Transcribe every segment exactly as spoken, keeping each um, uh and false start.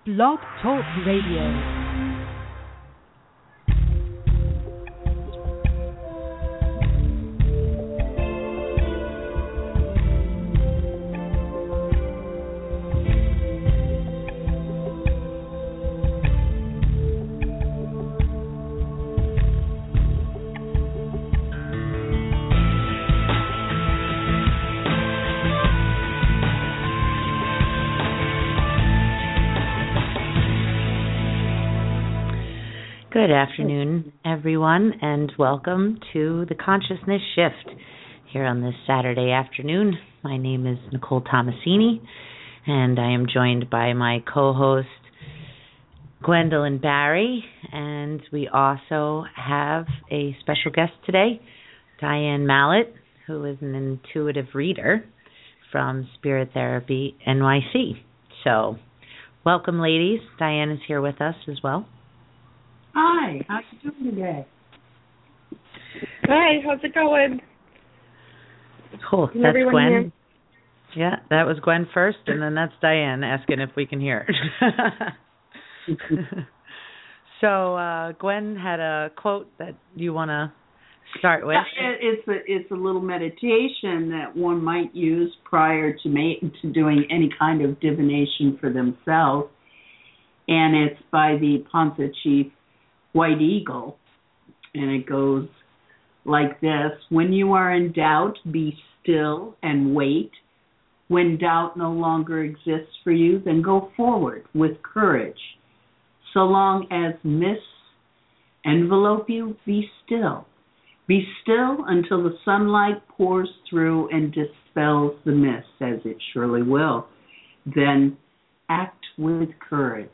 Blog Talk Radio. Good afternoon, everyone, and welcome to the Consciousness Shift here on this Saturday afternoon. My name is Nicole Tomasini, and I am joined by my co-host, Gwendolyn Barry, and we also have a special guest today, Diane Mallett, who is an intuitive reader from Spirit Therapy N Y C. So, welcome, ladies. Diane is here with us as well. Hi, how you doing today? Hi, how's it going? Cool. Can that's everyone Gwen. hear? Yeah, that was Gwen first, and then that's Diane asking if we can hear her. So uh, Gwen had a quote that you want to start with. It's a it's a little meditation that one might use prior to ma- to doing any kind of divination for themselves, and it's by the Ponza chief White Eagle, and it goes like this: when you are in doubt, be still and wait. When doubt no longer exists for you, then go forward with courage. So long as mists envelope you, be still. Be still until the sunlight pours through and dispels the mist, as it surely will. Then act with courage.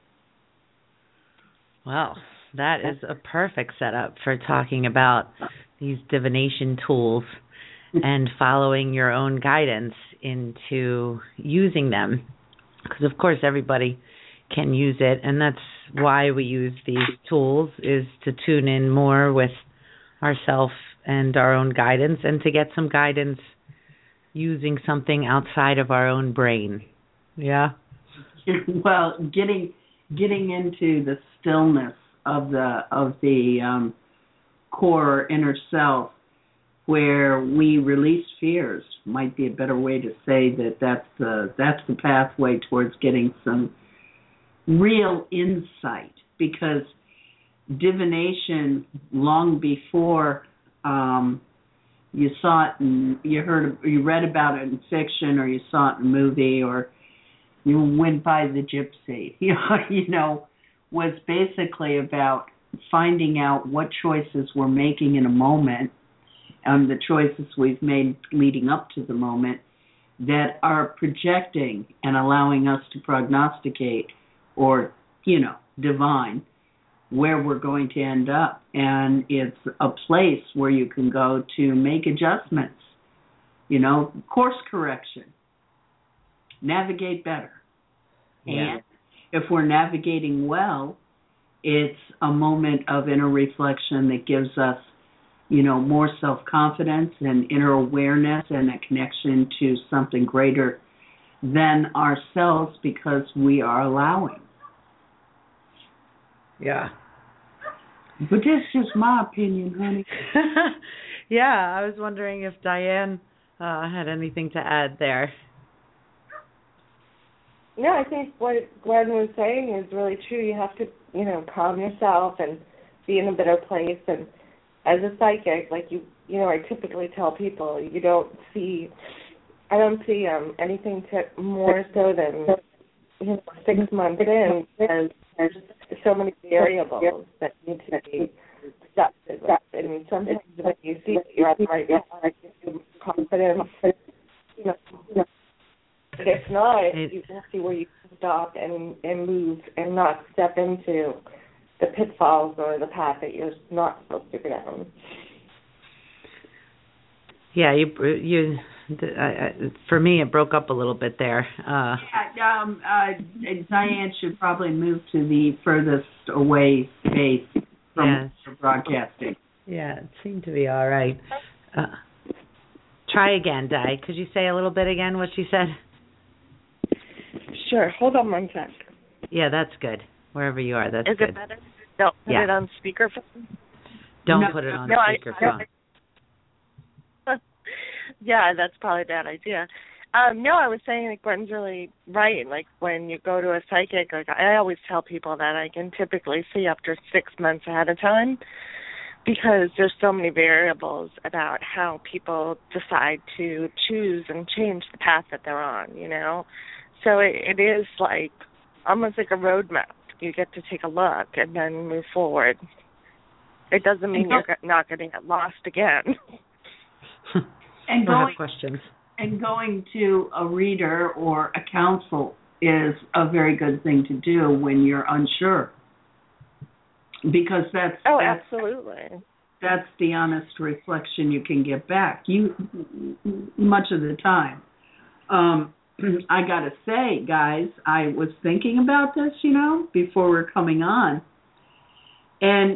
Wow. That is a perfect setup for talking about these divination tools and following your own guidance into using them. Because, of course, everybody can use it, and that's why we use these tools, is to tune in more with ourselves and our own guidance, and to get some guidance using something outside of our own brain. Yeah? Well, getting getting into the stillness of the of the um, core inner self, where we release fears, might be a better way to say that that's the that's the pathway towards getting some real insight. Because divination, long before um, you saw it and you heard you read about it in fiction, or you saw it in a movie, or you went by the gypsy, you know, you know. was basically about finding out what choices we're making in a moment, and the choices we've made leading up to the moment, that are projecting and allowing us to prognosticate or, you know, divine where we're going to end up. And it's a place where you can go to make adjustments, you know, course correction, navigate better. Yeah. And if we're navigating well, it's a moment of inner reflection that gives us, you know, more self-confidence and inner awareness and a connection to something greater than ourselves, because we are allowing. Yeah. But this is my opinion, honey. Yeah, I was wondering if Diane uh, had anything to add there. Yeah, I think what Gwen was saying is really true. You have to, you know, calm yourself and be in a better place. And as a psychic, like you, you know, I typically tell people you don't see, I don't see um, anything to more so than, you know, six months in, because there's so many variables that need to be accepted. And sometimes when you see that you're at the right path, you confidence, you know. But if not, you can see where you can stop and, and move and not step into the pitfalls or the path that you're not supposed to go down. Yeah, you, you, uh, for me, it broke up a little bit there. Uh, yeah, um, uh, Diane should probably move to the furthest away space from yes. broadcasting. Yeah, it seemed to be all right. Uh, try again, Di. Could you say a little bit again what she said? Sure. Hold on one sec. Yeah, that's good. Wherever you are, that's Is good. Is it better? Don't put yeah. it on speakerphone. Don't no, put it on no, speakerphone. I, yeah, that's probably a bad idea. Um, no, I was saying like Gwen's really right. Like when you go to a psychic, like I always tell people that I can typically see up to six months ahead of time because there's so many variables about how people decide to choose and change the path that they're on, you know? So it, it is like almost like a roadmap. You get to take a look and then move forward. It doesn't mean you're not going to get lost again. and I going, have questions. And going to a reader or a counsel is a very good thing to do when you're unsure. Because that's oh, that's, absolutely. That's the honest reflection you can get back. You much of the time. Um, I gotta say, guys, I was thinking about this, you know, before we're coming on, and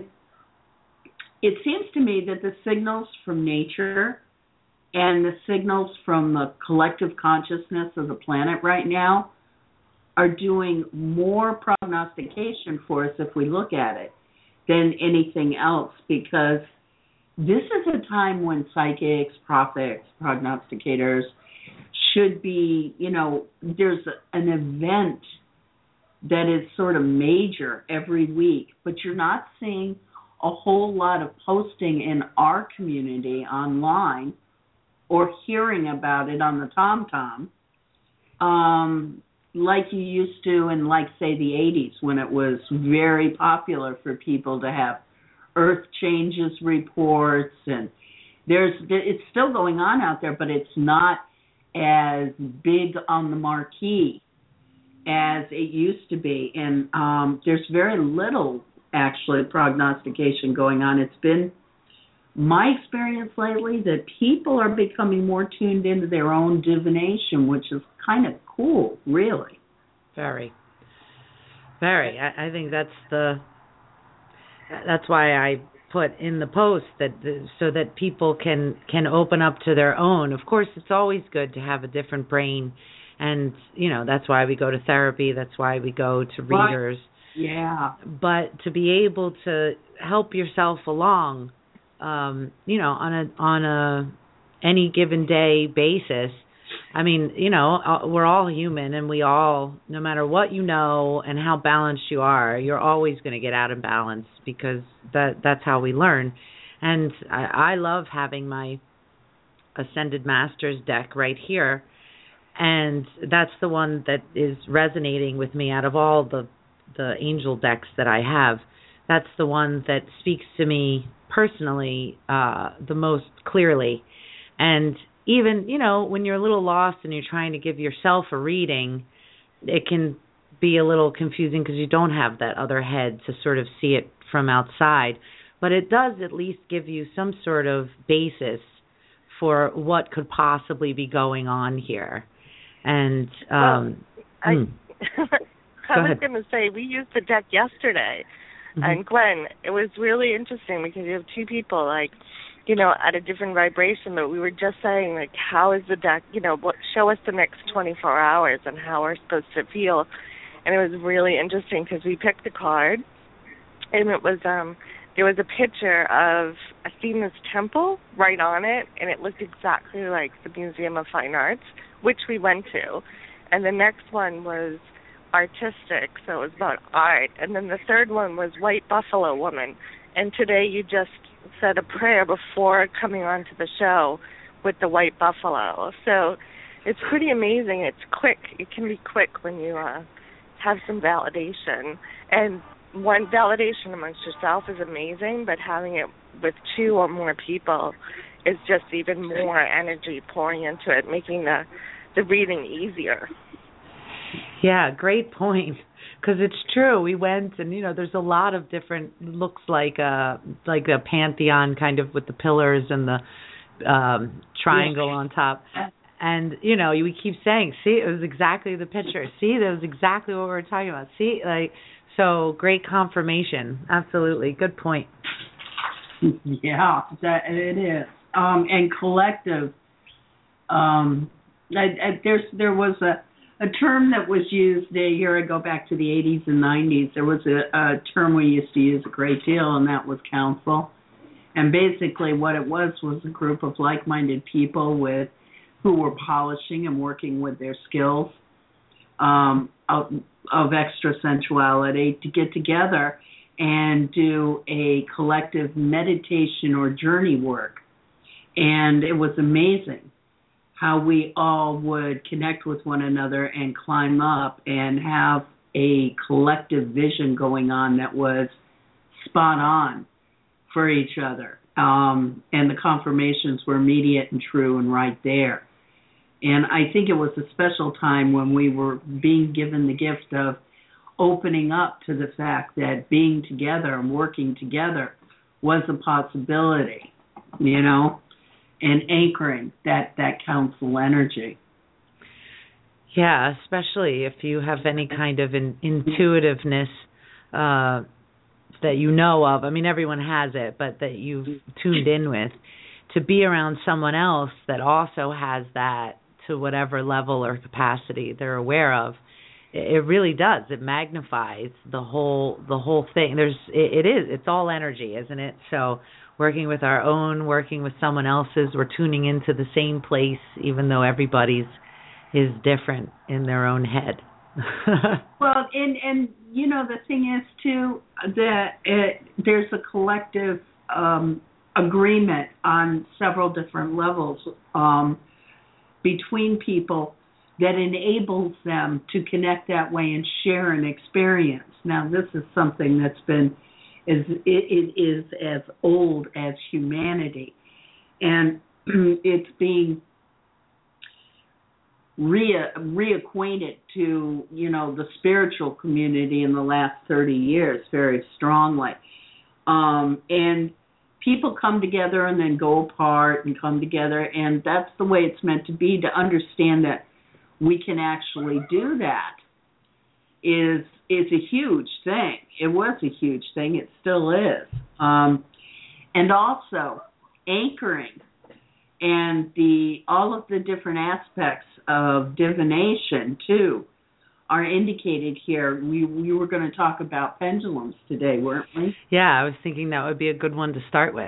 it seems to me that the signals from nature and the signals from the collective consciousness of the planet right now are doing more prognostication for us if we look at it than anything else, because this is a time when psychics, prophets, prognosticators should be, you know, there's an event that is sort of major every week, but you're not seeing a whole lot of posting in our community online or hearing about it on the TomTom, um, like you used to in, like, say, the eighties, when it was very popular for people to have earth changes reports, and there's it's still going on out there, but it's not as big on the marquee as it used to be, and um, there's very little, actually, prognostication going on. It's been my experience lately that people are becoming more tuned into their own divination, which is kind of cool, really. Very. Very. I, I think that's the, that's why I put in the post that the, so that people can, can open up to their own. Of course, it's always good to have a different brain, and, you know, that's why we go to therapy, that's why we go to readers. But, yeah. But to be able to help yourself along, um, you know, on a on a any given day basis. I mean, you know, we're all human, and we all, no matter what you know and how balanced you are, you're always going to get out of balance, because that that's how we learn. And I, I love having my Ascended Masters deck right here, and that's the one that is resonating with me out of all the the angel decks that I have. That's the one that speaks to me personally uh, the most clearly. And even, you know, when you're a little lost and you're trying to give yourself a reading, it can be a little confusing because you don't have that other head to sort of see it from outside. But it does at least give you some sort of basis for what could possibly be going on here. And um, well, I, mm. I was going to say, we used the deck yesterday. Mm-hmm. And Gwen, it was really interesting because you have two people, like, you know, at a different vibration, but we were just saying, like, how is the deck, you know, what, show us the next twenty-four hours and how we're supposed to feel. And it was really interesting because we picked a card, and it was, um, there was a picture of Athena's temple right on it, and it looked exactly like the Museum of Fine Arts, which we went to. And the next one was artistic, so it was about art. And then the third one was White Buffalo Woman. And today you just said a prayer before coming on to the show with the white buffalo. So it's pretty amazing. It's quick. It can be quick when you uh, have some validation. And one validation amongst yourself is amazing, but having it with two or more people is just even more energy pouring into it, making the, the reading easier. Yeah, great point. Because it's true. We went, and, you know, there's a lot of different, looks like a, like a pantheon kind of with the pillars and the um, triangle on top. And, you know, we keep saying, see, it was exactly the picture. See, that was exactly what we were talking about. See, like, so great confirmation. Absolutely. Good point. Yeah, that it is. Um, and collective, um, I, I, there's, there was a, a term that was used a year ago, back to the eighties and nineties. There was a, a term we used to use a great deal, and that was council. And basically what it was was a group of like-minded people with who were polishing and working with their skills um, of, of extra sensuality to get together and do a collective meditation or journey work. And it was amazing how we all would connect with one another and climb up and have a collective vision going on that was spot on for each other. Um, and the confirmations were immediate and true and right there. And I think it was a special time when we were being given the gift of opening up to the fact that being together and working together was a possibility, you know, and anchoring that, that council energy. Yeah, especially if you have any kind of in, intuitiveness uh, that you know of. I mean, everyone has it, but that you've tuned in with. To be around someone else that also has that to whatever level or capacity they're aware of, it really does. It magnifies the whole the whole thing. There's it, it is. It's all energy, isn't it? So working with our own, working with someone else's, we're tuning into the same place, even though everybody's is different in their own head. Well, and and you know the thing is too that it, there's a collective um, agreement on several different levels um, between people that enables them to connect that way and share an experience. Now, this is something that's been is it, it is as old as humanity, and it's being re reacquainted to, you know, the spiritual community in the last thirty years very strongly. Um, and people come together and then go apart and come together, and that's the way it's meant to be. To understand that we can actually do that is is a huge thing. It was a huge thing. It still is. Um, and also anchoring and the all of the different aspects of divination too are indicated here. We we were going to talk about pendulums today, weren't we? Yeah, I was thinking that would be a good one to start with.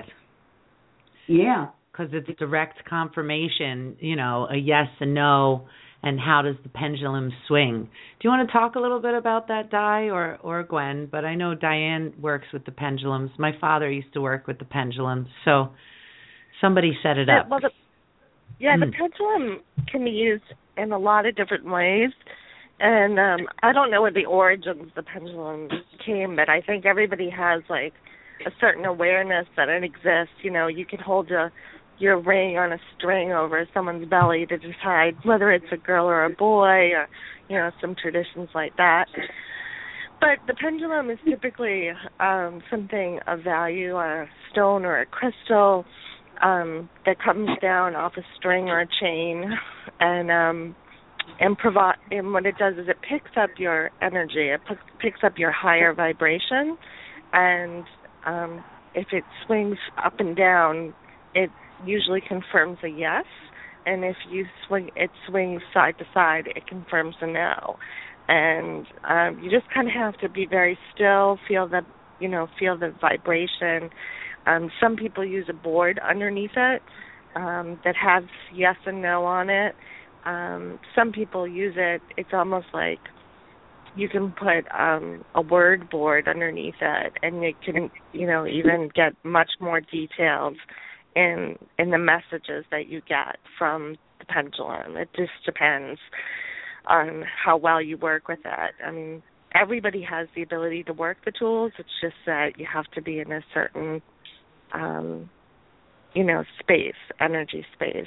Yeah, because it's direct confirmation. You know, a yes and no. And how does the pendulum swing? Do you want to talk a little bit about that, Di, or, or Gwen? But I know Diane works with the pendulums. My father used to work with the pendulum, so somebody set it yeah, up. Well, the, yeah, mm. the pendulum can be used in a lot of different ways. And um, I don't know where the origins of the pendulum came, but I think everybody has, like, a certain awareness that it exists. You know, you can hold a your ring on a string over someone's belly to decide whether it's a girl or a boy, or, you know, some traditions like that. But the pendulum is typically um, something of value, a stone or a crystal um, that comes down off a string or a chain, and um, and provide. And what it does is it picks up your energy. It p- picks up your higher vibration, and um, if it swings up and down, it usually confirms a yes, and if you swing it swings side to side, it confirms a no. And um, you just kind of have to be very still, feel the you know feel the vibration. Um, some people use a board underneath it um, that has yes and no on it. Um, some people use it. It's almost like you can put um, a word board underneath it, and it can you know even get much more detailed in in the messages that you get from the pendulum. It just depends on how well you work with it. I mean, everybody has the ability to work the tools. It's just that you have to be in a certain, um, you know, space, energy space.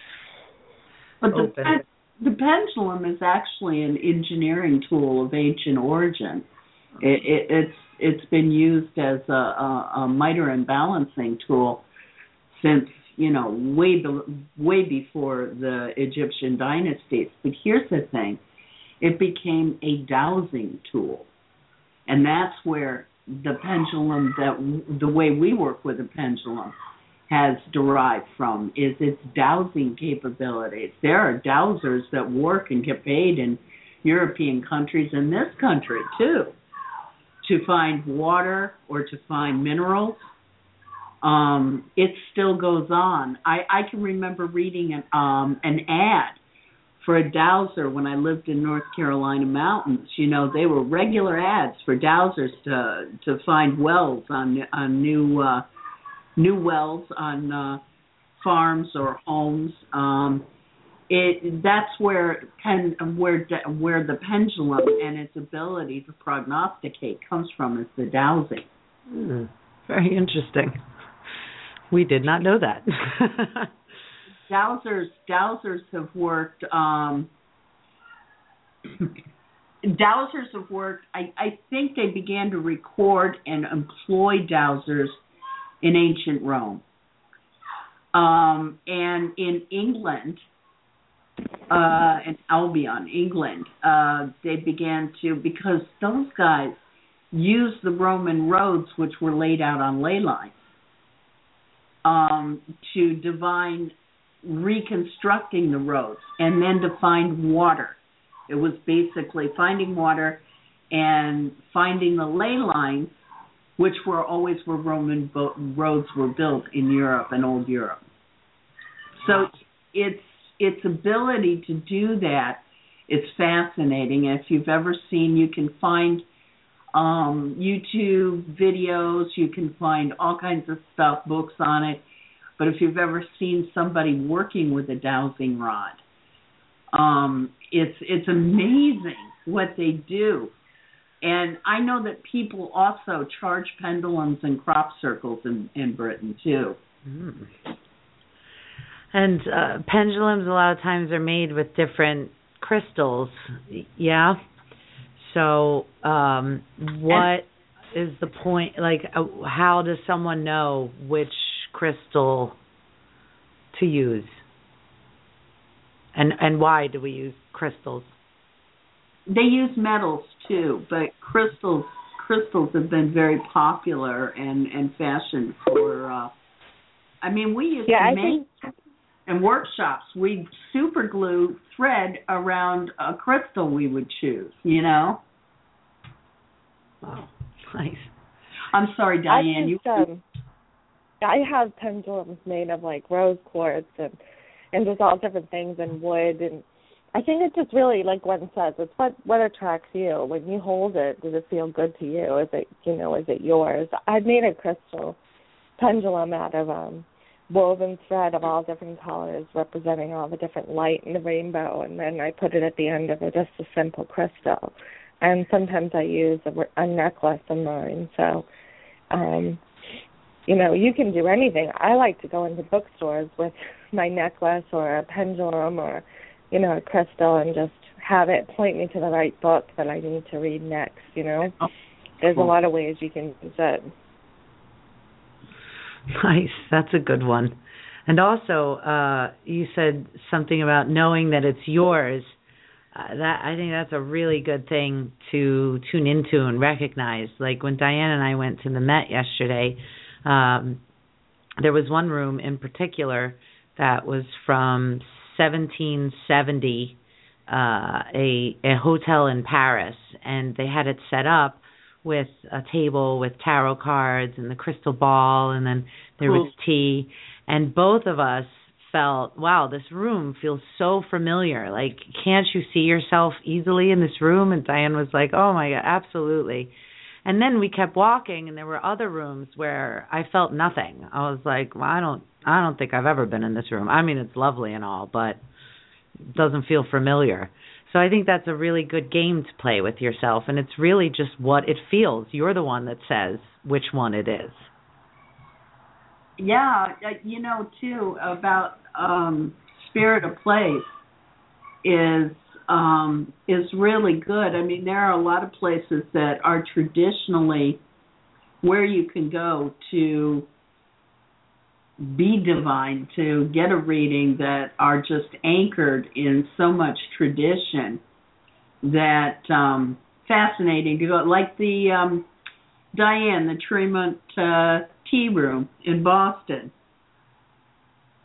But the, pen, the pendulum is actually an engineering tool of ancient origin. It, it, it's it's been used as a, a, a miter and balancing tool since, you know, way be, way before the Egyptian dynasties. But here's the thing. It became a dowsing tool. And that's where the pendulum, that the way we work with a pendulum, has derived from, is its dowsing capabilities. There are dowsers that work and get paid in European countries and this country too, to find water or to find minerals. Um, it still goes on. I, I can remember reading an, um, an ad for a dowser when I lived in North Carolina mountains. You know, they were regular ads for dowsers to to find wells on on new uh, new wells on uh, farms or homes. Um, it that's where pen, where where the pendulum and its ability to prognosticate comes from, is the dowsing. Hmm. Very interesting. We did not know that. Dowsers, dowsers have worked. Um, dowsers have worked. I, I think they began to record and employ dowsers in ancient Rome, um, and in England, uh, in Albion, England. Uh, they began to, because those guys used the Roman roads, which were laid out on ley lines, um, to divine reconstructing the roads, and then to find water. It was basically finding water and finding the ley lines, which were always where Roman bo- roads were built in Europe and old Europe. So its its ability to do that, it's fascinating. If you've ever seen, you can find um, YouTube videos, you can find all kinds of stuff, books on it. But if you've ever seen somebody working with a dowsing rod, um, it's it's amazing what they do. And I know that people also charge pendulums and crop circles in, in Britain, too. Mm. And uh, pendulums a lot of times are made with different crystals, yeah? So um, what and, is the point, like, uh, how does someone know which crystal to use, and and why do we use crystals? They use metals too, but crystals crystals have been very popular and and fashioned for. Uh, I mean, we used yeah, to I make think... in workshops. We'd super glue thread around a crystal we would choose. You know. Wow, nice. I'm sorry, Diane. Used, you. Um, I have pendulums made of like rose quartz and and just all different things and wood, and I think it's just really, like Gwen says, it's what what attracts you. When you hold it, does it feel good to you? Is it, you know, is it yours? I made a crystal pendulum out of um woven thread of all different colors, representing all the different light in the rainbow, and then I put it at the end of it, just a simple crystal. And sometimes I use a, a necklace in mine, so. Um, You know, you can do anything. I like to go into bookstores with my necklace or a pendulum or, you know, a crystal and just have it point me to the right book that I need to read next, you know. There's a lot of ways you can use it. Nice. That's a good one. And also, uh, you said something about knowing that it's yours. Uh, that I think that's a really good thing to tune into and recognize. Like when Diane and I went to the Met yesterday, Um, there was one room in particular that was from seventeen seventy, uh, a, a hotel in Paris, and they had it set up with a table with tarot cards and the crystal ball, and then there cool. was tea, and both of us felt, wow, this room feels so familiar. Like, can't you see yourself easily in this room? And Diane was like, oh my God, absolutely. And then we kept walking, and there were other rooms where I felt nothing. I was like, well, I don't I don't think I've ever been in this room. I mean, it's lovely and all, but it doesn't feel familiar. So I think that's a really good game to play with yourself, and it's really just what it feels. You're the one that says which one it is. Yeah, you know, too, about um, Spirit of Place is... Um, is really good. I mean, there are a lot of places that are traditionally where you can go to be divine, to get a reading, that are just anchored in so much tradition that um, fascinating to go. Like the um, Diane, the Tremont uh, Tea Room in Boston.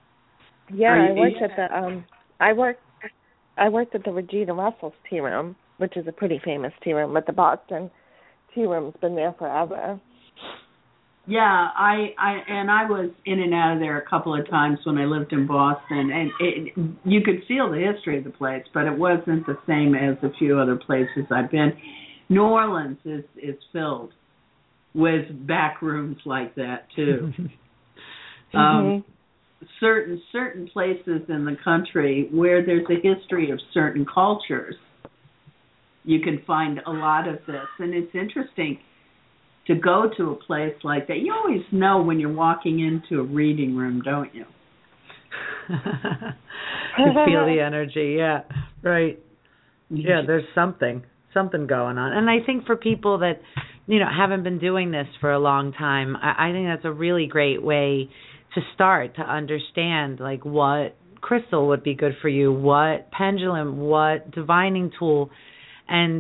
Yeah, you, I worked yeah. at the um, I worked. I worked at the Regina Russell's Tea Room. which is a pretty famous tea room, but the Boston tea room's been there forever. Yeah, I, I and I was in and out of there a couple of times when I lived in Boston, and it, you could feel the history of the place, but it wasn't the same as a few other places I've been. New Orleans is, is filled with back rooms like that too. mm-hmm. um, certain certain places in the country where there's a history of certain cultures, you can find a lot of this, and it's interesting to go to a place like that. You always know when you're walking into a reading room, don't you? You feel the energy, yeah, right. Yeah, there's something, something going on. And I think for people that, you know, haven't been doing this for a long time, I, I think that's a really great way to start to understand, like, what crystal would be good for you, what pendulum, what divining tool, and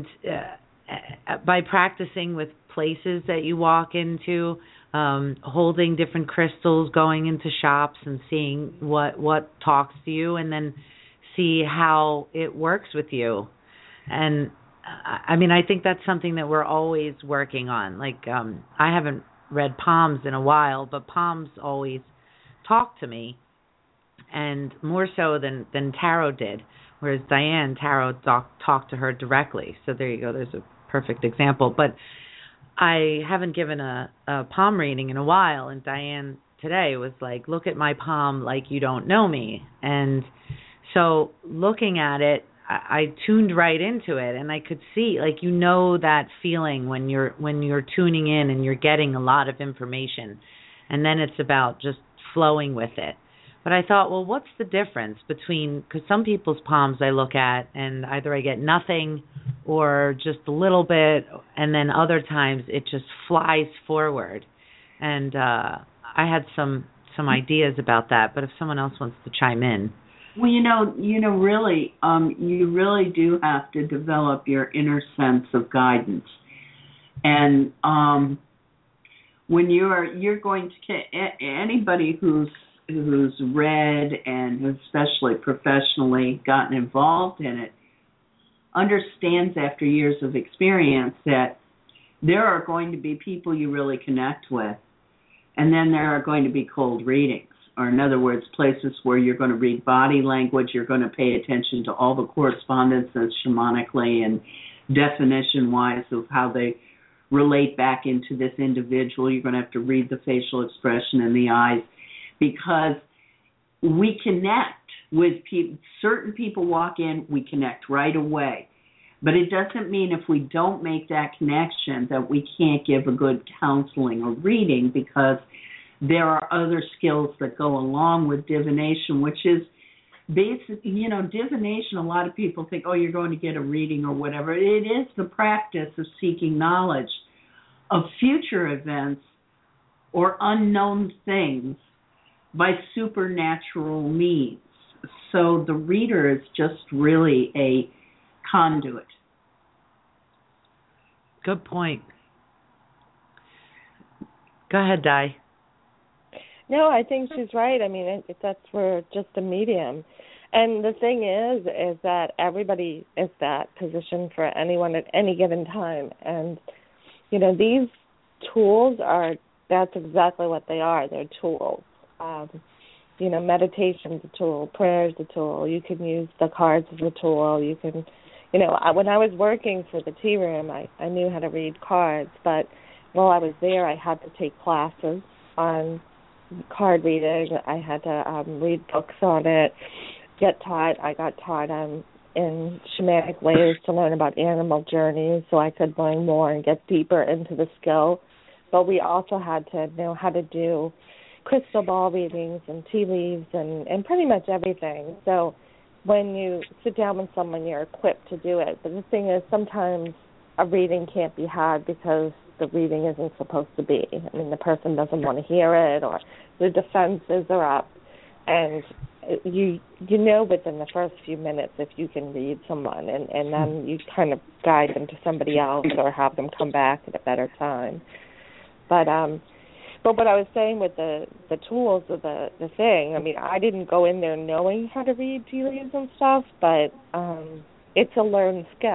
uh, by practicing with places that you walk into, um, holding different crystals, going into shops and seeing what what talks to you, and then see how it works with you. And I mean, I think that's something that we're always working on. Like, um, I haven't read palms in a while, but palms always talk to me, and more so than, than tarot did. Whereas Diane, tarot doc, talked to her directly. So there you go. There's a perfect example. But I haven't given a, a palm reading in a while, and Diane today was like, look at my palm like you don't know me. And so looking at it, I, I tuned right into it, and I could see, like, you know, that feeling when you're when you're tuning in and you're getting a lot of information, and then it's about just flowing with it. But I thought, well, what's the difference between, because some people's palms I look at and either I get nothing or just a little bit, and then other times it just flies forward. And uh, I had some some ideas about that, but if someone else wants to chime in. Well, you know, you know, really, um, you really do have to develop your inner sense of guidance. And um, when you're you're going to, anybody who's who's read and especially professionally gotten involved in it understands after years of experience that there are going to be people you really connect with, and then there are going to be cold readings, or in other words, places where you're going to read body language, you're going to pay attention to all the correspondences shamanically and definition-wise of how they relate back into this individual. You're going to have to read the facial expression in the eyes, because we connect with people. Certain people walk in, we connect right away. But it doesn't mean if we don't make that connection that we can't give a good counseling or reading, because there are other skills that go along with divination, which is basic. You know, divination, a lot of people think, oh, you're going to get a reading or whatever. It is the practice of seeking knowledge of future events or unknown things by supernatural means. So the reader is just really a conduit. Good point. Go ahead, Di. No, I think she's right. I mean, it, that's we're just a medium. And the thing is, is that everybody is that position for anyone at any given time. And, you know, these tools are, that's exactly what they are. They're tools. Um, you know, meditation's a tool, prayer's a tool. You can use the cards as a tool. You can, you know, I, when I was working for the tea room, I, I knew how to read cards, but while I was there, I had to take classes on card reading. I had to um, read books on it, get taught. I got taught um, in shamanic ways to learn about animal journeys so I could learn more and get deeper into the skill. But we also had to know how to do crystal ball readings and tea leaves and, and pretty much everything. So when you sit down with someone, you're equipped to do it. But the thing is, sometimes a reading can't be had because the reading isn't supposed to be. I mean, the person doesn't want to hear it, or the defenses are up. And you you know within the first few minutes if you can read someone, and, and then you kind of guide them to somebody else or have them come back at a better time. But um, but what I was saying with the, the tools of the, the thing, I mean, I didn't go in there knowing how to read tea leaves and stuff, but um, it's a learned skill.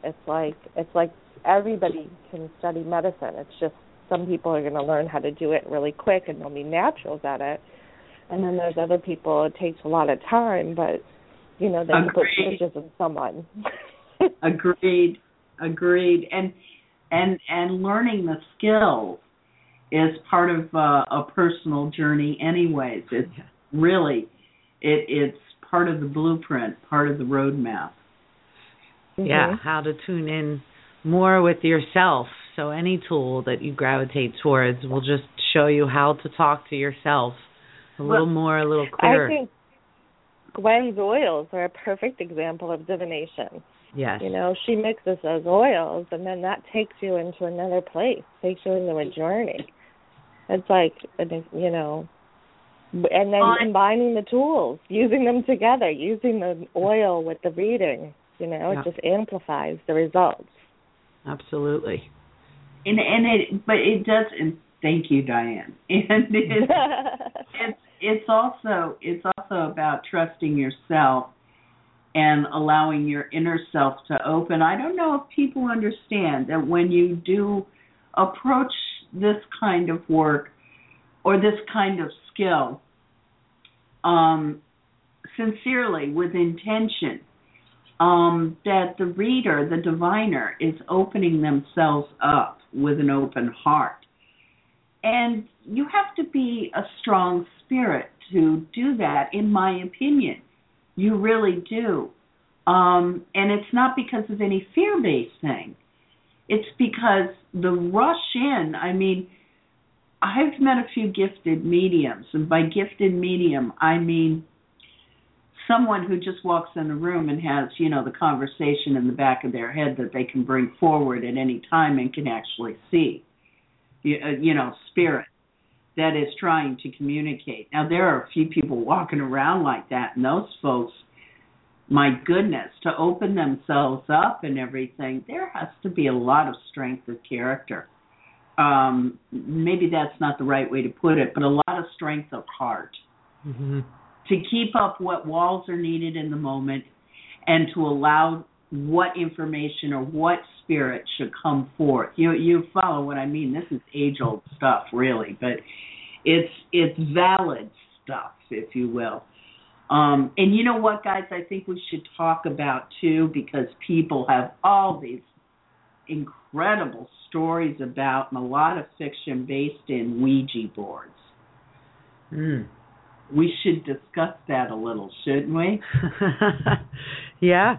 It's like it's like everybody can study medicine. It's just some people are going to learn how to do it really quick and they'll be naturals at it. And then there's other people, it takes a lot of time, but, you know, they can put stitches in someone. Agreed. Agreed. And and and learning the skills is part of uh, a personal journey anyways. It's really, it it's part of the blueprint, part of the roadmap. Mm-hmm. Yeah, how to tune in more with yourself. So any tool that you gravitate towards will just show you how to talk to yourself a well, little more, a little clearer. I think Gwen's oils are a perfect example of divination. Yes. You know, she mixes those oils, and then that takes you into another place, takes you into a journey. It's like, you know, and then uh, combining the tools, using them together, using the oil with the reading, you know, yeah. It just amplifies the results. Absolutely. And and it, but it does. And thank you, Diane. And it, it's it's also it's also about trusting yourself and allowing your inner self to open. I don't know if people understand that when you do approach this kind of work or this kind of skill, um, sincerely, with intention, um, that the reader, the diviner, is opening themselves up with an open heart. And you have to be a strong spirit to do that, in my opinion. You really do. Um, and it's not because of any fear-based thing. It's because the rush in, I mean, I've met a few gifted mediums, and by gifted medium, I mean someone who just walks in the room and has, you know, the conversation in the back of their head that they can bring forward at any time and can actually see, you, uh, you know, spirit that is trying to communicate. Now, there are a few people walking around like that, and those folks, my goodness, to open themselves up and everything, there has to be a lot of strength of character. Um, maybe that's not the right way to put it, but a lot of strength of heart mm-hmm. to keep up what walls are needed in the moment and to allow what information or what spirit should come forth. You you follow what I mean? This is age-old stuff, really, but it's it's valid stuff, if you will. Um, and you know what, guys, I think we should talk about, too, because people have all these incredible stories about, and a lot of fiction based in Ouija boards. Mm. We should discuss that a little, shouldn't we? Yeah.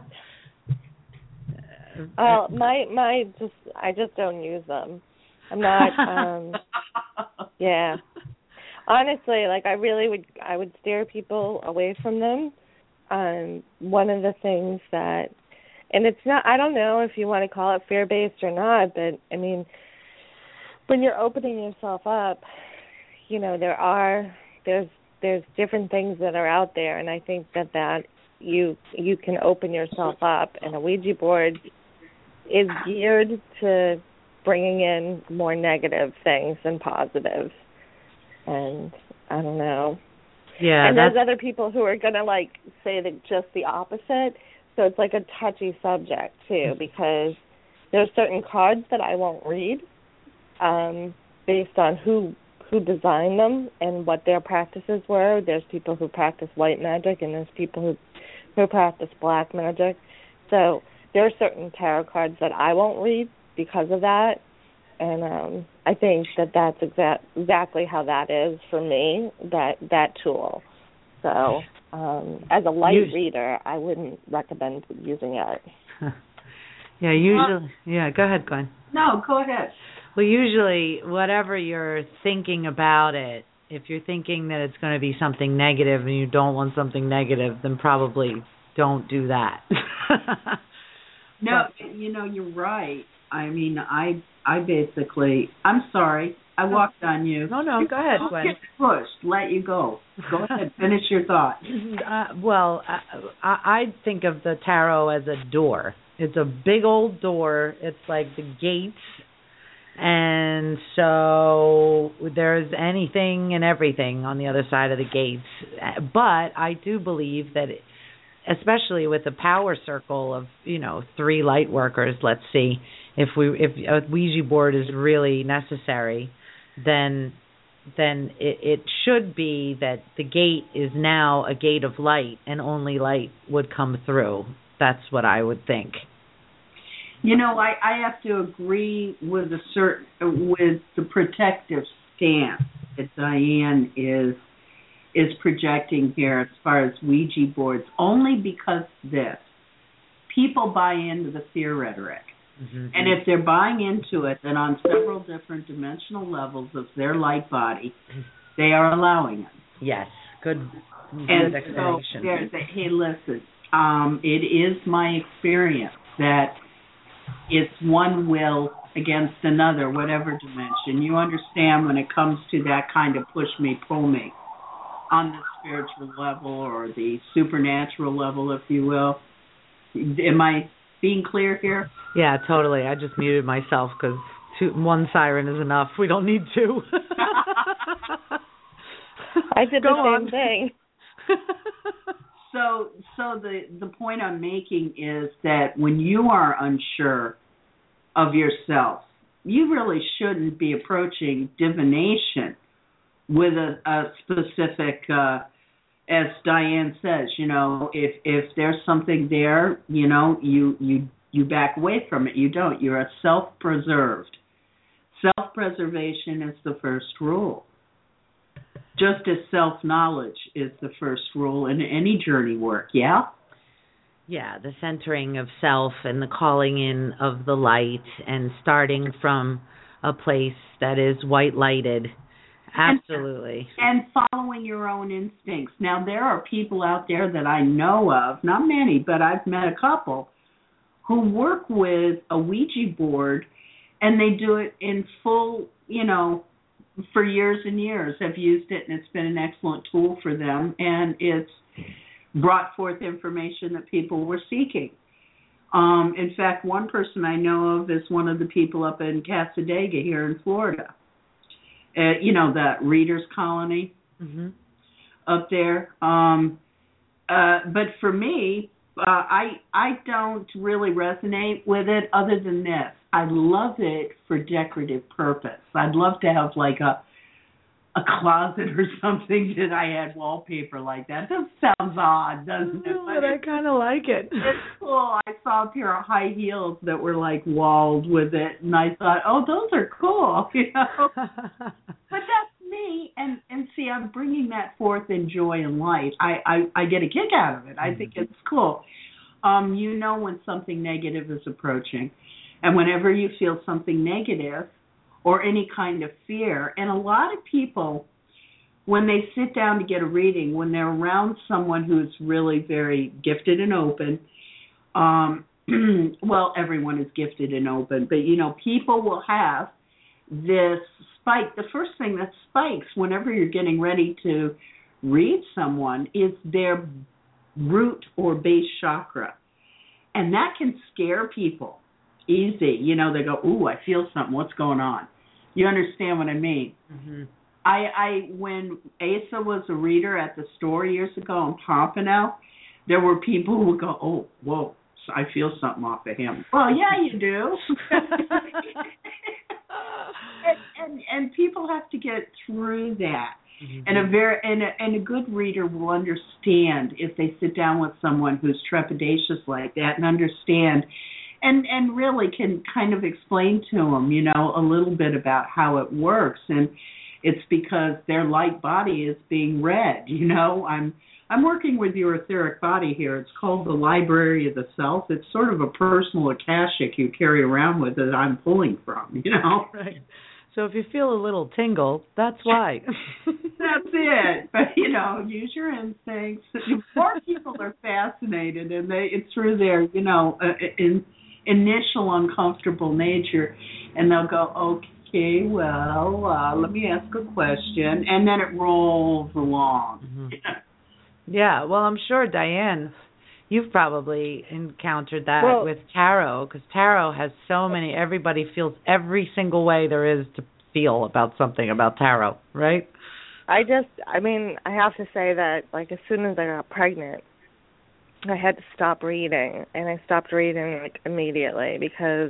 Uh, my my just I just don't use them. I'm not. Um, yeah. Honestly, like I really would, I would steer people away from them. Um, one of the things that, and it's not, I don't know if you want to call it fear-based or not, but I mean, when you're opening yourself up, you know, there are, there's, there's different things that are out there, and I think that that you, you can open yourself up, and a Ouija board is geared to bringing in more negative things than positive. And I don't know. Yeah. And there's other people who are going to, like, say that just the opposite. So it's like a touchy subject, too, because there's certain cards that I won't read um, based on who who designed them and what their practices were. There's people who practice white magic, and there's people who, who practice black magic. So there are certain tarot cards that I won't read because of that. And um, I think that that's exact, exactly how that is for me, that that tool. So um, as a light Us- reader, I wouldn't recommend using it. Yeah, usually. Yeah, go ahead, Gwen. No, go ahead. Well, usually, whatever you're thinking about it, if you're thinking that it's going to be something negative and you don't want something negative, then probably don't do that. No, but, you know, you're right. I mean, I I basically, I'm sorry, I walked on you. No, no, go ahead, Gwen. Get pushed, let you go. Go ahead, finish your thought. Uh, well, I, I think of the tarot as a door. It's a big old door. It's like the gates. And so there's anything and everything on the other side of the gates. But I do believe that it, especially with a power circle of, you know, three light workers, let's see, if we if a Ouija board is really necessary, then then it, it should be that the gate is now a gate of light and only light would come through. That's what I would think. You know, I, I have to agree with a certain with the protective stance that Diane is is projecting here as far as Ouija boards, only because this. People buy into the fear rhetoric. Mm-hmm. And if they're buying into it, then on several different dimensional levels of their light body, they are allowing it. Yes, good, good and explanation. So there's a, hey, listen, um, it is my experience that it's one will against another, whatever dimension. You understand when it comes to that kind of push me, pull me on the spiritual level or the supernatural level, if you will. Am I being clear here? Yeah, totally. I just muted myself because one siren is enough. We don't need two. I did Go the on. same thing. So, so the, the point I'm making is that when you are unsure of yourself, you really shouldn't be approaching divination with a, a specific, uh, as Diane says, you know, if if there's something there, you know, you you you back away from it. You don't. You're a self-preserved. Self-preservation is the first rule. Just as self-knowledge is the first rule in any journey work, yeah? Yeah, the centering of self and the calling in of the light and starting from a place that is white-lighted. Absolutely. And, and following your own instincts. Now, there are people out there that I know of, not many, but I've met a couple, who work with a Ouija board, and they do it in full, you know, for years and years, have used it, and it's been an excellent tool for them, and it's brought forth information that people were seeking. Um, in fact, one person I know of is one of the people up in Cassadaga here in Florida. Uh, you know, the Readers Colony mm-hmm. up there. Um, uh, but for me, uh, I I don't really resonate with it other than this. I love it for decorative purpose. I'd love to have like a a closet or something that I had wallpaper like that. That sounds odd, doesn't it? But I kind of like it. It's cool. I saw a pair of high heels that were like walled with it, and I thought, oh, those are cool, you know. But that's me, and and see, I'm bringing that forth in joy and light. I I, I get a kick out of it. I think it's cool. Um, you know when something negative is approaching, and whenever you feel something negative or any kind of fear, and a lot of people, when they sit down to get a reading, when they're around someone who's really very gifted and open, um, well, everyone is gifted and open, but, you know, people will have this spike. The first thing that spikes whenever you're getting ready to read someone is their root or base chakra. And that can scare people easy. You know, they go, ooh, I feel something. What's going on? You understand what I mean? Mm-hmm. I, I when Asa was a reader at the store years ago in Pompano, there were people who would go, oh, whoa, I feel something off of him. Well, yeah, you do. and, and and people have to get through that. Mm-hmm. And a very and a, and a good reader will understand if they sit down with someone who's trepidatious like that and understand. And and really can kind of explain to them, you know, a little bit about how it works. And it's because their light body is being read. You know, I'm I'm working with your etheric body here. It's called the Library of the Self. It's sort of a personal akashic you carry around with that I'm pulling from, you know. Right. So if you feel a little tingle, that's why. That's it. But, you know, use your instincts. More people are fascinated, and they it's through their, you know, uh, in, initial uncomfortable nature, and they'll go, okay, well, uh, let me ask a question, and then it rolls along. Mm-hmm. Yeah, well, I'm sure, Diane, you've probably encountered that well, with tarot, because tarot has so many, everybody feels every single way there is to feel about something about tarot, right? I just, I mean, I have to say that, like, as soon as I got pregnant, I had to stop reading, and I stopped reading like immediately because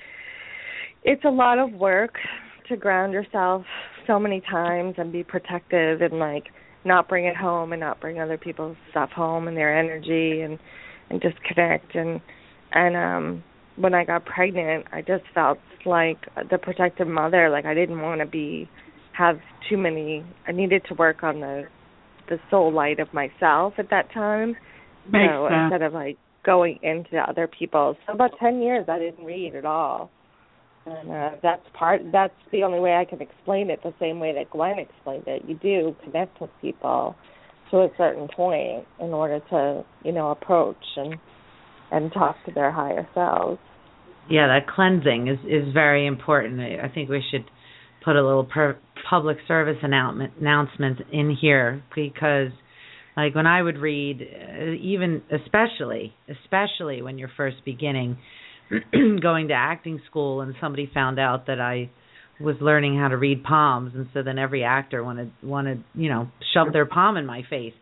it's a lot of work to ground yourself so many times and be protective and like not bring it home and not bring other people's stuff home and their energy and and disconnect and and um when I got pregnant I just felt like the protective mother, like I didn't want to be have too many I needed to work on the the soul light of myself at that time. Makes so sense. Instead of like going into other people's. So about ten years I didn't read at all. And uh, that's part. That's the only way I can explain it. The same way that Gwen explained it. You do connect with people to a certain point in order to, you know, approach and and talk to their higher selves. Yeah, that cleansing is is very important. I think we should put a little per public service announcement announcement in here because, like, when I would read, uh, even especially especially when you're first beginning. Going to acting school and somebody found out that I was learning how to read palms, and so then every actor wanted wanted you know shove their palm in my face.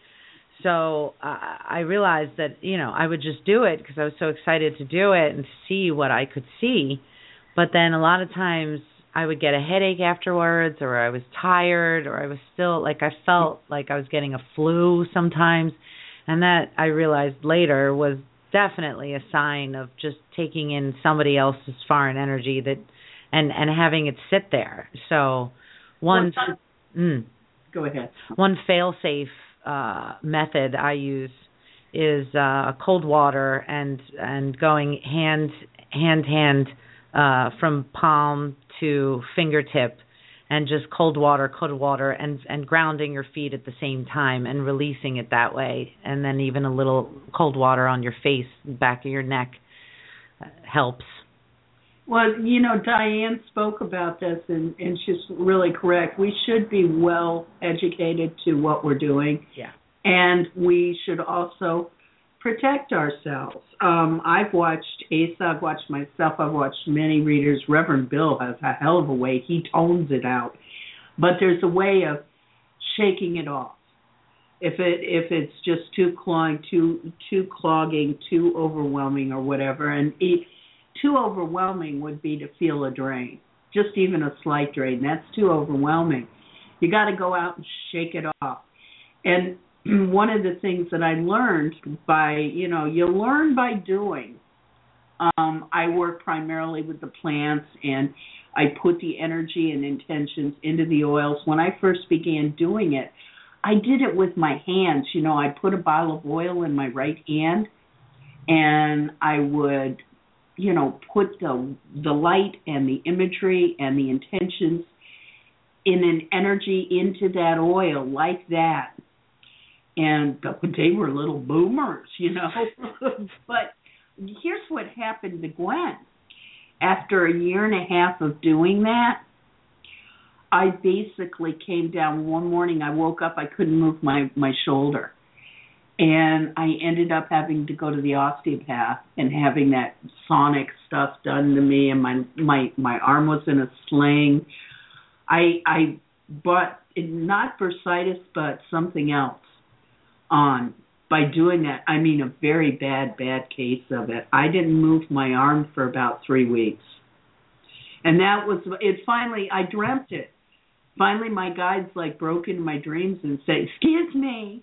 So uh, I realized that you know I would just do it because I was so excited to do it and see what I could see, but then a lot of times I would get a headache afterwards, or I was tired, or I was still like I felt like I was getting a flu sometimes, and that I realized later was definitely a sign of just taking in somebody else's foreign energy that and and having it sit there. So one mm, go ahead. One fail-safe uh, method I use is uh, cold water and and going hand hand hand uh, from palm to fingertip, and just cold water, cold water, and and grounding your feet at the same time and releasing it that way. And then even a little cold water on your face, back of your neck, uh, helps. Well, you know, Diane spoke about this, and, and she's really correct. We should be well educated to what we're doing. Yeah. And we should also protect ourselves. Um, I've watched Asa, I've watched myself, I've watched many readers. Reverend Bill has a hell of a way. He tones it out. But there's a way of shaking it off. If it if it's just too clogging, too too clogging, too overwhelming or whatever, and it, too overwhelming would be to feel a drain, just even a slight drain. That's too overwhelming. You got to go out and shake it off. And one of the things that I learned by, you know, you learn by doing. Um, I work primarily with the plants, and I put the energy and intentions into the oils. When I first began doing it, I did it with my hands. You know, I put a bottle of oil in my right hand, and I would, you know, put the the light and the imagery and the intentions in an energy into that oil like that. And they were little boomers, you know. But here's what happened to Gwen. After a year and a half of doing that, I basically came down one morning. I woke up, I couldn't move my, my shoulder. And I ended up having to go to the osteopath and having that sonic stuff done to me. And my, my, my arm was in a sling. I, I bought, not bursitis, but something else. On by doing that, I mean a very bad, bad case of it. I didn't move my arm for about three weeks. And that was, it finally, I dreamt it. Finally, my guides like broke into my dreams and said, excuse me,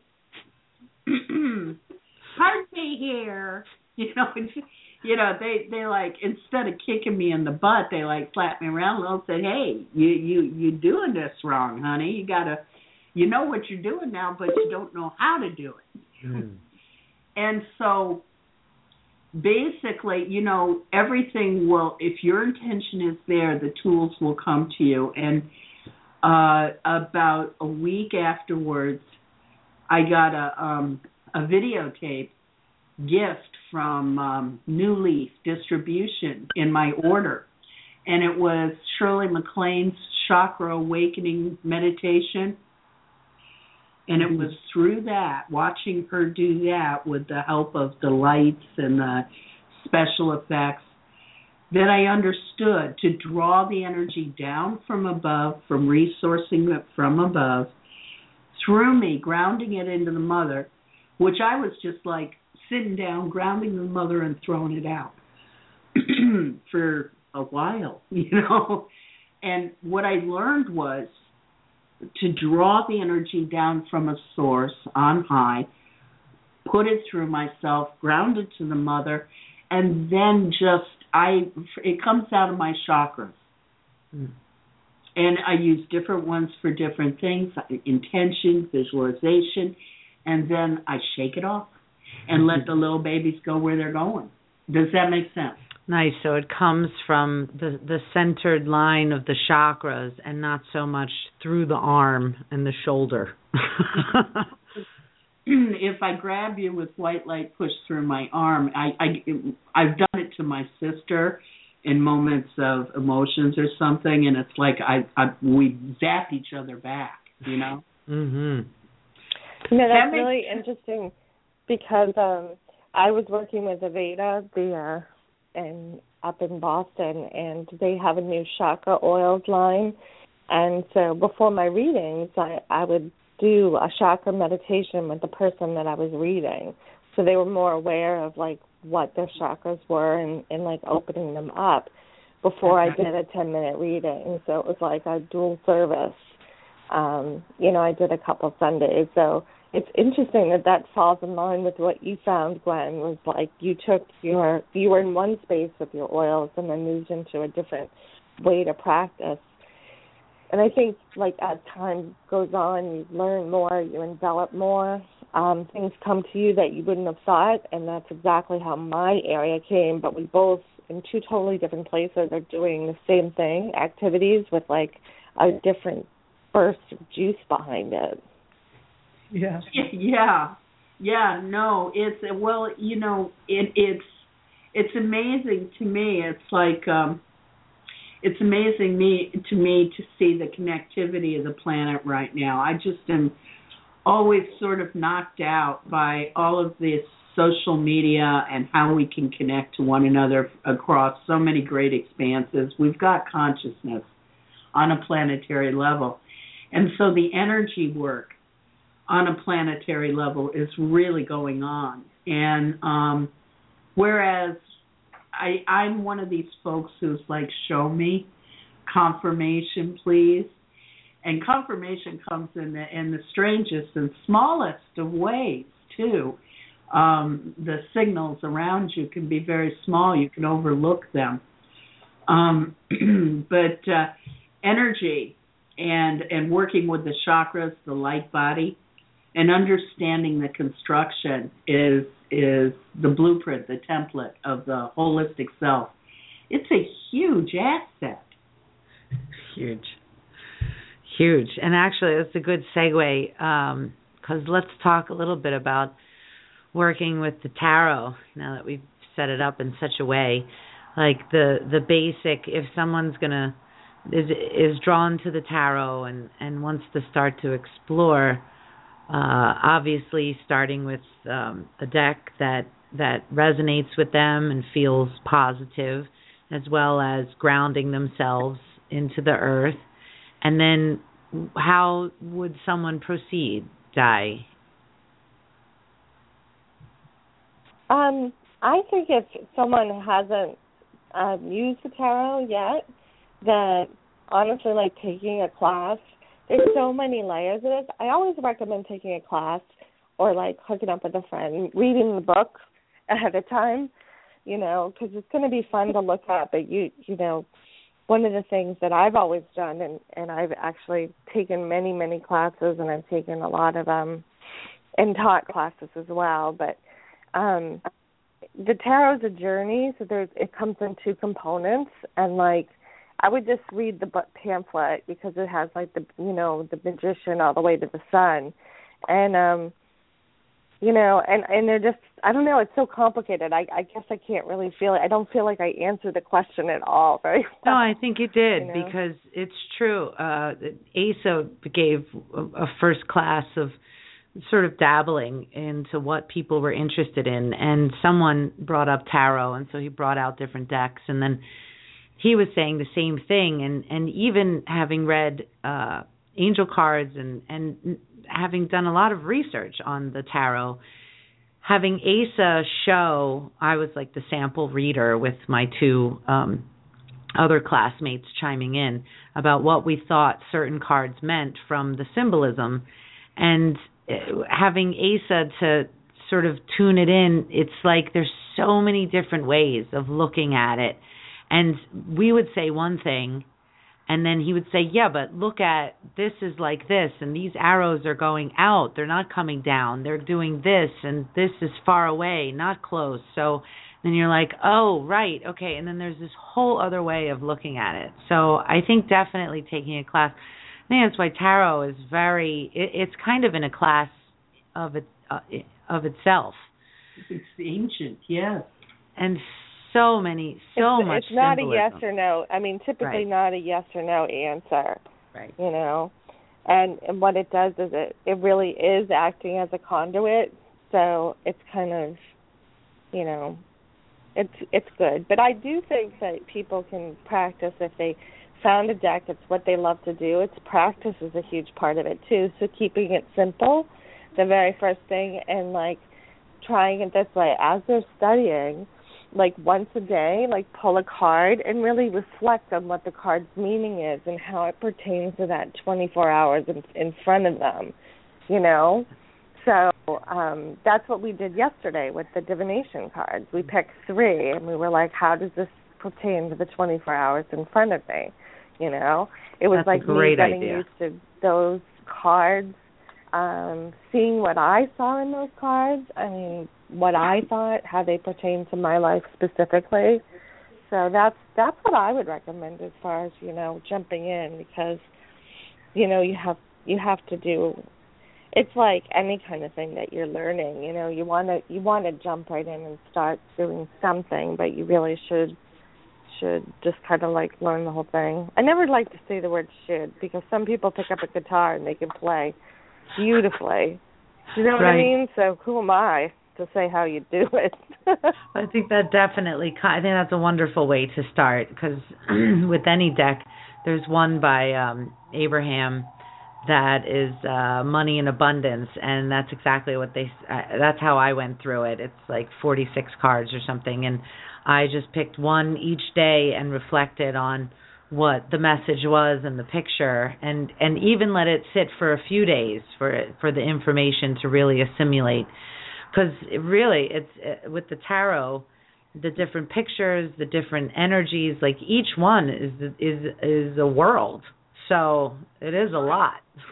pardon me here. You know, you know, they, they like, instead of kicking me in the butt, they like slapped me around and said, hey, you, you, you doing this wrong, honey. You got to, you know what you're doing now, but you don't know how to do it. Mm. And so basically, you know, everything will, if your intention is there, the tools will come to you. And uh, about a week afterwards, I got a, um, a videotape gift from um, New Leaf Distribution in my order. And it was Shirley MacLaine's Chakra Awakening Meditation. And it was through that, watching her do that with the help of the lights and the special effects, that I understood to draw the energy down from above, from resourcing it from above, through me, grounding it into the mother, which I was just like sitting down, grounding the mother, and throwing it out for a while, you know. And what I learned was to draw the energy down from a source on high, put it through myself, ground it to the mother, and then just, I, it comes out of my chakras. Mm. And I use different ones for different things, intention, visualization, and then I shake it off and let the little babies go where they're going. Does that make sense? Nice. So it comes from the, the centered line of the chakras and not so much through the arm and the shoulder. If I grab you with white light pushed through my arm, I, I, I've done it to my sister in moments of emotions or something, and it's like I, I we zap each other back, you know? Mm-hmm. You know, that's that really sense. Interesting because um, I was working with Aveda, the uh, and up in Boston, and they have a new chakra oils line. And so before my readings, I, I would do a chakra meditation with the person that I was reading. So they were more aware of, like, what their chakras were and, and like, opening them up before I did a ten-minute reading. So it was like a dual service. Um, you know, I did a couple Sundays. So it's interesting that that falls in line with what you found, Gwen, was like you took your, you were in one space with your oils and then moved into a different way to practice. And I think, like, as time goes on, you learn more, you envelop more. Um, things come to you that you wouldn't have thought, and that's exactly how my area came. But we both, in two totally different places, are doing the same thing, activities with, like, a different burst of juice behind it. Yeah. Yeah. Yeah, no, it's, well, you know, it, it's, it's amazing to me. It's like, um, It's amazing me to me to see the connectivity of the planet right now. I just am always sort of knocked out by all of this social media and how we can connect to one another across so many great expanses. We've got consciousness on a planetary level. And so the energy work on a planetary level is really going on. And um, whereas I, I'm one of these folks who's like, show me, confirmation, please. And confirmation comes in the, in the strangest and smallest of ways, too. Um, the signals around you can be very small. You can overlook them. Um, but uh, energy and, and working with the chakras, the light body, and understanding the construction is is the blueprint, the template of the holistic self. It's a huge asset. Huge. Huge. And actually, it's a good segue because um, let's talk a little bit about working with the tarot now that we've set it up in such a way. Like the, the basic, if someone's going to, is is drawn to the tarot and, and wants to start to explore, Uh, obviously, starting with um, a deck that, that resonates with them and feels positive, as well as grounding themselves into the earth. And then how would someone proceed, Di? Um, I think if someone hasn't um, used the tarot yet, that honestly, like taking a class, there's so many layers of this. I always recommend taking a class or, like, hooking up with a friend, reading the book ahead of time, you know, because it's going to be fun to look at. But, you you know, one of the things that I've always done, and, and I've actually taken many, many classes, and I've taken a lot of um and taught classes as well. But um, the tarot's a journey, so there's it comes in two components, and, like, I would just read the pamphlet because it has, like, the, you know, the magician all the way to the sun. And, um, you know, and, and they're just, I don't know, it's so complicated. I, I guess I can't really feel it. I don't feel like I answered the question at all very well. No, I think you did, you know? Because it's true. Uh, Asa gave a first class of sort of dabbling into what people were interested in, and someone brought up tarot, and so he brought out different decks, and then he was saying the same thing, and, and even having read uh, angel cards and, and having done a lot of research on the tarot, having Asa show, I was like the sample reader with my two um, other classmates chiming in about what we thought certain cards meant from the symbolism, and having Asa to sort of tune it in. It's like there's so many different ways of looking at it, and we would say one thing, and then he would say, yeah, but look at, this is like this, and these arrows are going out, they're not coming down, they're doing this, and this is far away, not close. So then you're like, oh, right, okay, and then there's this whole other way of looking at it. So I think definitely taking a class, I think that's why tarot is very, it, it's kind of in a class of it, uh, of itself. It's ancient, yes. And so many, so it's, much It's not symbolism. a yes or no. I mean, typically Right. not a yes or no answer. Right. You know, and, and what it does is it, it really is acting as a conduit. So it's kind of, you know, it's it's good. But I do think that people can practice if they found a deck. It's what they love to do. It's practice is a huge part of it too. So keeping it simple, the very first thing, and like trying it this way as they're studying. Like once a day, like pull a card and really reflect on what the card's meaning is and how it pertains to that twenty-four hours in, in front of them, you know? So um, that's what we did yesterday with the divination cards. We picked three and we were like, how does this pertain to the twenty-four hours in front of me, you know? It was That's like a great me getting idea. used to those cards, um, seeing what I saw in those cards. I mean, what I thought, how they pertain to my life specifically. So that's that's what I would recommend as far as, you know, jumping in, because, you know, you have you have to do, it's like any kind of thing that you're learning, you know, you want to you want to jump right in and start doing something, but you really should should just kind of like learn the whole thing. I never like to say the word should, because some people pick up a guitar and they can play beautifully. You know what Right. I mean? So who am I to say how you do it? I think that definitely, I think that's a wonderful way to start, because with any deck, there's one by um, Abraham that is uh, money in abundance, and that's exactly what they, uh, that's how I went through it. It's like forty-six cards or something, and I just picked one each day and reflected on what the message was and the picture, and, and even let it sit for a few days for it, for the information to really assimilate. Because it really, it's uh, with the tarot, the different pictures, the different energies, like each one is is is a world. So it is a lot.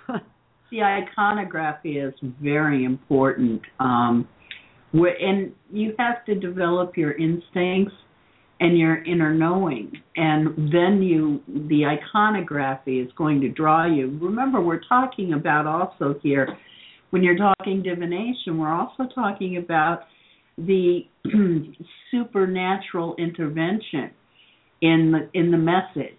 The iconography is very important, um, where, and you have to develop your instincts and your inner knowing, and then you, the iconography is going to draw you. Remember, we're talking about also here, when you're talking divination, we're also talking about the supernatural intervention in the in the message.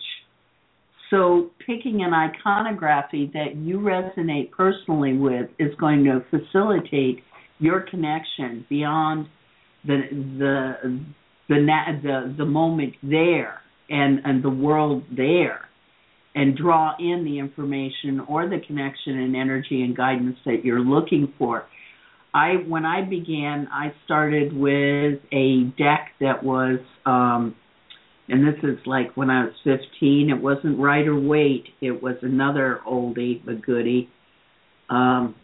So picking an iconography that you resonate personally with is going to facilitate your connection beyond the the the the, the moment there and, and the world there, and draw in the information or the connection and energy and guidance that you're looking for. I when I began, I started with a deck that was, um, and this is like when I was fifteen. It wasn't Rider Waite. It was another oldie but goodie. Um,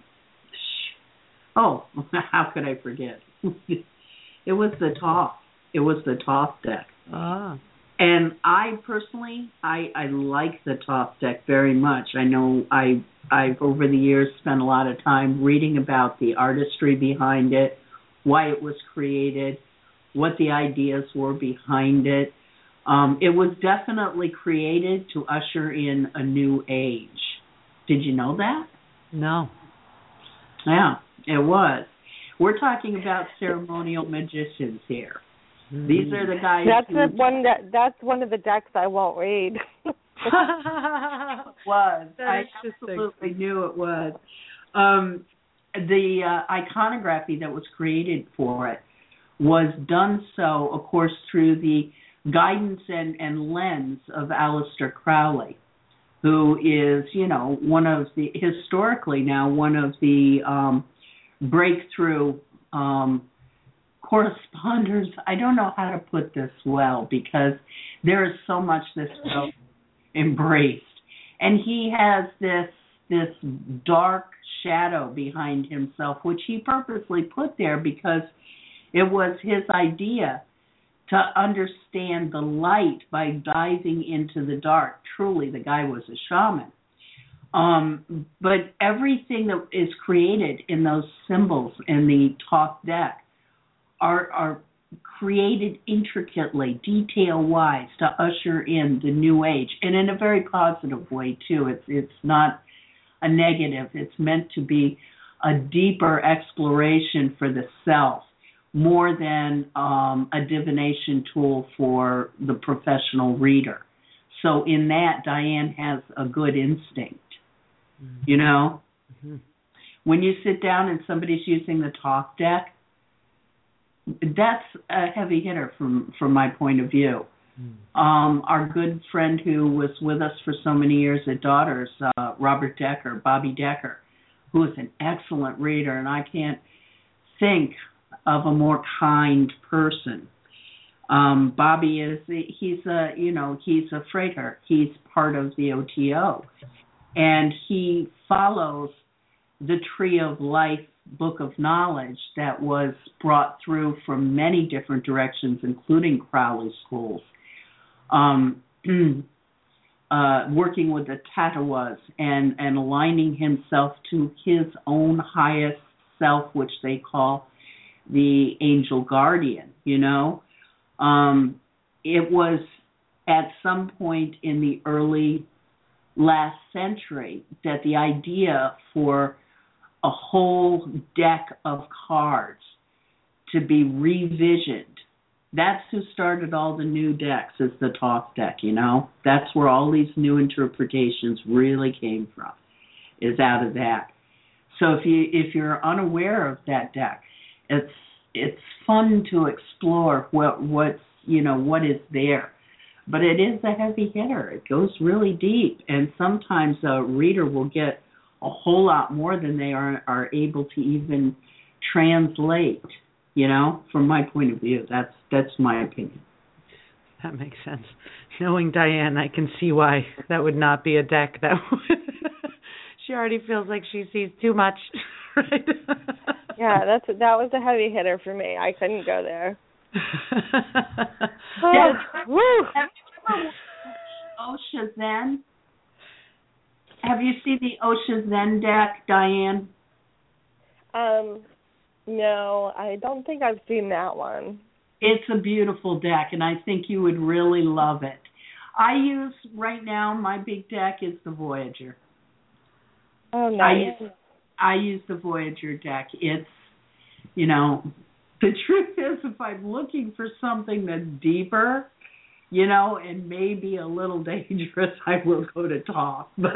oh, how could I forget? It was the Thoth. It was the Thoth deck. Ah. And I personally, I, I like the Thoth deck very much. I know I, I've over the years spent a lot of time reading about the artistry behind it, why it was created, what the ideas were behind it. Um, it was definitely created to usher in a new age. Did you know that? No. Yeah, it was. We're talking about ceremonial magicians here. These are the guys. That's who the one that that's one of the decks I won't read. was. That I is absolutely knew it was. Um, the uh, iconography that was created for it was done so, of course, through the guidance and, and lens of Aleister Crowley, who is, you know, one of the, historically now, one of the um, breakthrough um, corresponders. I don't know how to put this well because there is so much this show embraced, and he has this this dark shadow behind himself, which he purposely put there because it was his idea to understand the light by diving into the dark. Truly, the guy was a shaman. Um, but everything that is created in those symbols in the Thoth deck are, are created intricately, detail-wise, to usher in the new age, and in a very positive way, too. It's, it's not a negative. It's meant to be a deeper exploration for the self, more than um, a divination tool for the professional reader. So in that, Diane has a good instinct. Mm-hmm. You know? Mm-hmm. When you sit down and somebody's using the Thoth deck, that's a heavy hitter from, from my point of view. Mm-hmm. Um, our good friend who was with us for so many years at Daughters, uh, Robert Decker, Bobby Decker, who is an excellent reader, and I can't think of a more kind person. Um, Bobby is, he's a, you know, he's a freighter. He's part of the O T O. And he follows the Tree of Life book of knowledge that was brought through from many different directions, including Crowley schools. Um, uh, working with the Tatawas and, and aligning himself to his own highest self, which they call the angel guardian, you know. Um, it was at some point in the early last century that the idea for a whole deck of cards to be revisioned, that's who started all the new decks, is the Thoth deck, you know. That's where all these new interpretations really came from, is out of that. So if you if you're unaware of that deck, it's it's fun to explore what what's you know what is there, but it is a heavy hitter. It goes really deep, and sometimes a reader will get a whole lot more than they are are able to even translate. You know, from my point of view, that's that's my opinion. That makes sense. Knowing Diane, I can see why that would not be a deck that would. She already feels like she sees too much. Right? Yeah, that's that was a heavy hitter for me. I couldn't go there. Oh, woo. Have you ever watched Osha Zen? Have you seen the Osha Zen deck, Diane? Um, no, I don't think I've seen that one. It's a beautiful deck, and I think you would really love it. I use, right now, my big deck is the Voyager. Oh, nice. I use, I use the Voyager deck. It's, you know, the truth is, if I'm looking for something that's deeper, you know, and maybe a little dangerous, I will go to Thoth. But,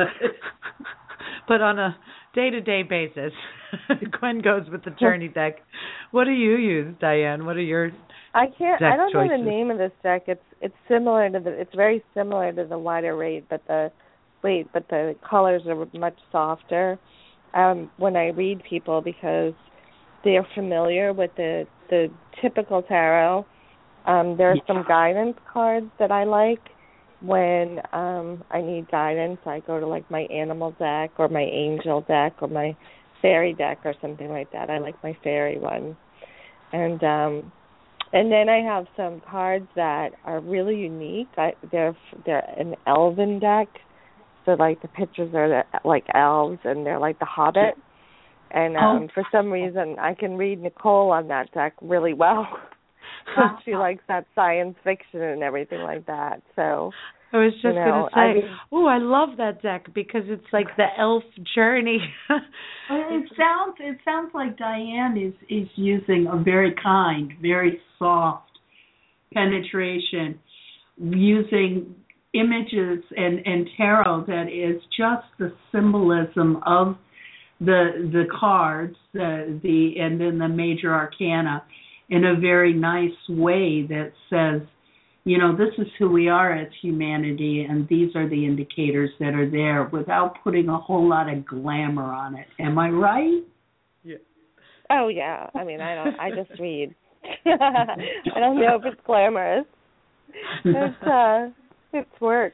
but on a day-to-day basis, Gwen goes with the Journey deck. What do you use, Diane? What are your I can't. deck I don't choices? know the name of this deck. It's it's similar to the. It's very similar to the Wider Rate, but the wait, but the colors are much softer. Um, when I read people, because they're familiar with the the typical tarot, um, there are some guidance cards that I like. When um, I need guidance, I go to like my animal deck or my angel deck or my fairy deck or something like that. I like my fairy one, and um, and then I have some cards that are really unique. I, they're they're an elven deck, so like the pictures are the, like elves, and they're like the Hobbit. And um, oh. for some reason, I can read Nicole on that deck really well. She likes that science fiction and everything like that. So I was just you know, going to say, I mean, oh, I love that deck because it's like the elf journey. It sounds it sounds like Diane is, is using a very kind, very soft penetration, using images and, and tarot that is just the symbolism of the the cards, the the and then the major arcana, in a very nice way that says, you know, this is who we are as humanity, and these are the indicators that are there, without putting a whole lot of glamour on it. Am I right? Yeah, Oh yeah. I mean, I don't. I just read. I don't know if it's glamorous. It's uh, it's work.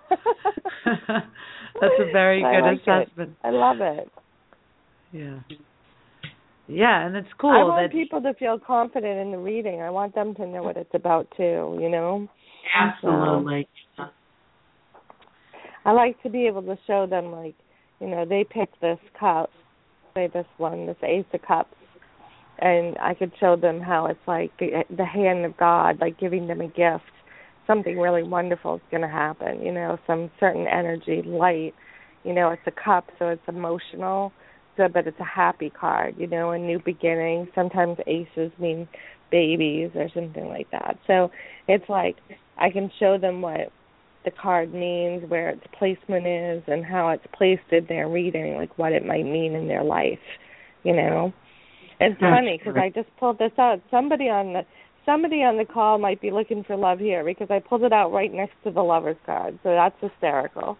That's a very I good like assessment. It. I love it. Yeah. Yeah, and it's cool. I want that people to feel confident in the reading. I want them to know what it's about too. You know. Absolutely. So, I like to be able to show them, like, you know, they picked this cup, say this one, this Ace of Cups, and I could show them how it's like the the hand of God, like giving them a gift. Something really wonderful is going to happen, you know, some certain energy, light. You know, it's a cup, so it's emotional, so but it's a happy card, you know, a new beginning. Sometimes aces mean babies or something like that. So it's like I can show them what the card means, where its placement is, and how it's placed in their reading, like what it might mean in their life, you know. It's That's funny because I just pulled this out. Somebody on the somebody on the call might be looking for love here because I pulled it out right next to the Lover's card, so that's hysterical.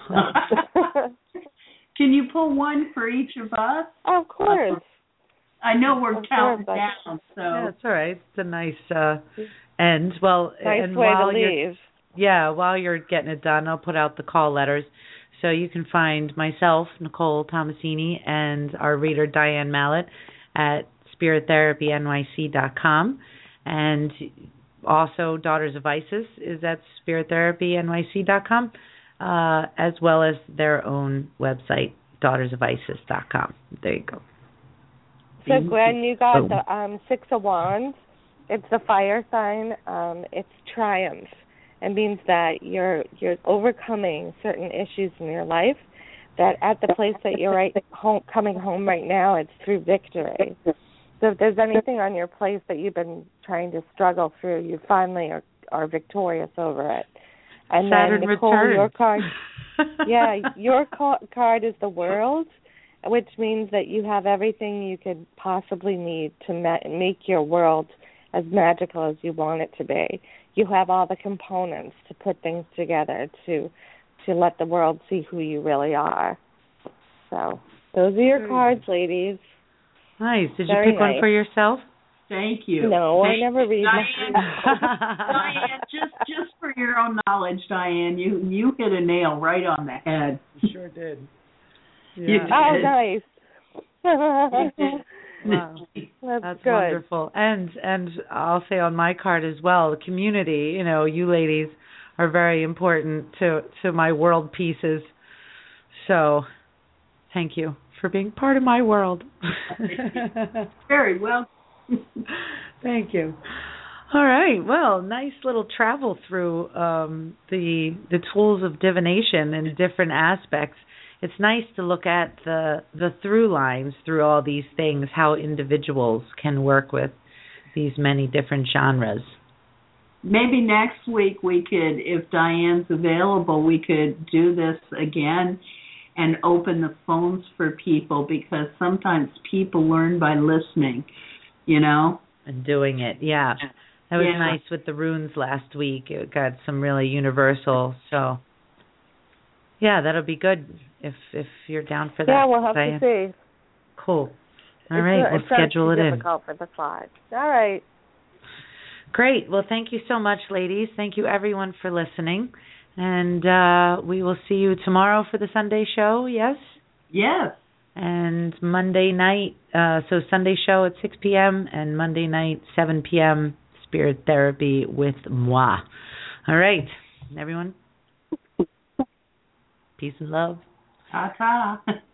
Can you pull one for each of us? Of course. I know we're Of counting course, down, so yeah, it's all right. It's a nice uh, end. Well, nice and way while to you're leave. yeah, while you're getting it done, I'll put out the call letters. So you can find myself, Nicole Tomasini, and our reader, Diane Mallett, at spirit therapy N Y C dot com. And also Daughters of Isis is at spirit therapy N Y C dot com, uh, as well as their own website, daughters of isis dot com. There you go. So, Gwen, you got Boom. the um, Six of Wands. It's the fire sign. Um, it's triumph. It means that you're you're overcoming certain issues in your life. That at the place that you're right home, coming home right now, it's through victory. So if there's anything on your plate that you've been trying to struggle through, you finally are, are victorious over it. And Saturn then Nicole, returned. your card, yeah, your ca- card is the World, which means that you have everything you could possibly need to ma- make your world as magical as you want it to be. You have all the components to put things together to to let the world see who you really are. So those are your cards, ladies. Nice. Did Very you pick nice. one for yourself? thank you. No, Thank I never read Diane, Diane, just just for your own knowledge, Diane, you you hit a nail right on the head. You sure did. You Oh, did. nice. You did. Wow. That's, That's good. wonderful. And and I'll say on my card as well, the community, you know, you ladies are very important to, to my world pieces. So thank you for being part of my world. Very well. Thank you. All right. Well, nice little travel through um, the the tools of divination in different aspects. It's nice to look at the the through lines through all these things, how individuals can work with these many different genres. Maybe next week we could, if Diane's available, we could do this again and open the phones for people, because sometimes people learn by listening, you know? And doing it, yeah. That was Yeah. nice with the runes last week. It got some really universal, so yeah, that'll be good if if you're down for that. Yeah, we'll have Diane. to see. Cool. All It's right, a- we'll it starts schedule to it be in. difficult for the slide. All right. Great. Well, thank you so much, ladies. Thank you, everyone, for listening. And uh, we will see you tomorrow for the Sunday show, yes? Yes. And Monday night, uh, so Sunday show at six p.m. and Monday night, seven p.m., Spirit Therapy with moi. All right, everyone. Peace and love. Ta-ta.